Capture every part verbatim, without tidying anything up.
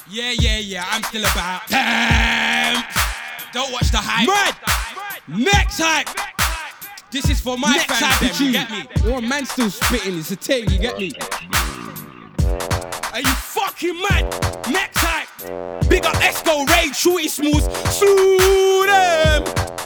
Yeah, yeah, yeah, I'm still about. Damn! Don't watch the hype. Mad! Next hype! This is for my Next fans, hype, them, you you get me? Your man still spitting, it's a thing, you get me? Are you fucking mad? Next hype! Big up Esco, Raid, Shorty Smalls, sue them!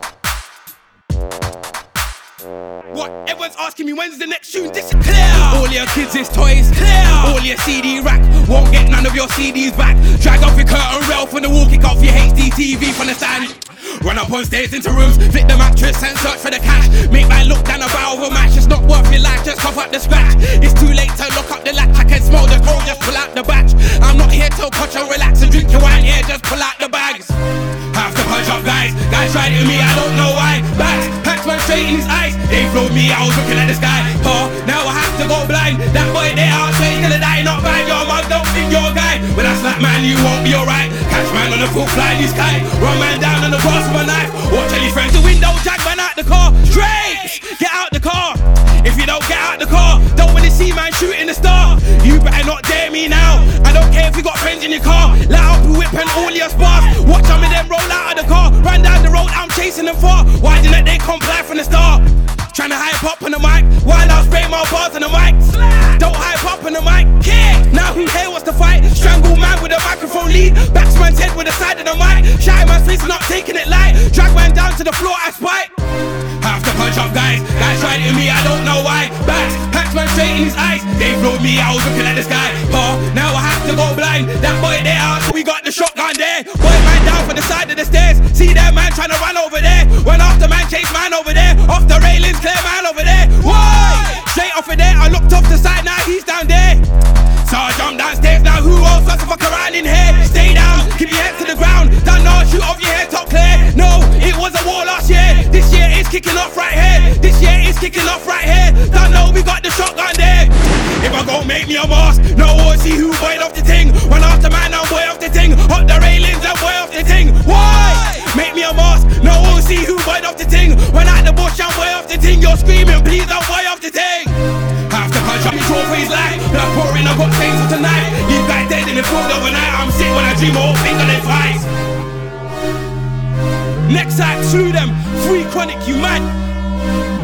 What? Everyone's asking me when's the next tune? This is clear! All your kids is toys, clear! All your C D rack, won't get none of your C Ds back. Drag off your curtain rail from the wall, kick off your H D T V from the stand. Run up on stairs into rooms, flick the mattress and search for the cash. Make man look down a barrel of a match, it's not worth your life, just cough up the scratch. It's too late to lock up the latch, I can smell the cold, just pull out the batch. I'm not here to coach and relax and drink your wine here, just pull out the bags. Have to punch up guys, guys tried to me, I don't know why. Backs, packs man straight in his eyes, they flowed me, I was looking at the sky. Oh, now I have to go blind, that boy there out, so he's gonna die, not bad. Your mum don't think you're a guy, when I slap man you won't be alright. Catch man on the full fly in the sky, run man down on the cross with a knife. Or tell your friends the window, jack man out the car. Straight, get out the car. If you don't get out the car, don't wanna see man shooting the star. You better not dare me now, I don't care if you got friends in your car. Let out the whip and all your spars. Watch some of them roll out of the car, run down the road, I'm chasing them far. Why didn't they comply from the start? Tryna hype up on the mic, while I spray my bars on the mic. Don't hype up on the mic, kick. Now who here wants to fight? Strangle man with a microphone lead, backs man's head with the side of the mic. Shy man's face not taking it light, drag man down to the floor I spite. Have to punch up guys, guys tried to me, I don't know why. Backs, packs man straight in his eyes, they flowed me, I was looking at the sky. Oh, now I have to go blind, that boy there out, so we got the shotgun there. Boy man down for the side of the stairs, see that man trying to run over there. When after man chase man over there, off the railings, clear man over there. Whoa! Straight off of there, I looked off the side, now he's down there. So I jump downstairs, now who else wants to fuck around in here? Stay down, keep your head to the ground, don't know, shoot off your head top clear. No, it was a war last year, this year it's kicking off right here. This year it's kicking off right here, don't know, we got the shotgun there. If I go make me a mask, no one see who boy off the ting. Run after man, I'm boy off the ting, hot the railings and boy off the ting. Why? Make me a mask, no one see who boy off the ting. Run out the bush, I'm boy off the ting. You're screaming, please don't boy off the ting. Have to punch up control for his life, blood pouring, I got things for tonight. Leave guys dead in the field overnight, I'm sick when I dream a whole finger then twice. Next act, slew them, free chronic, you mad?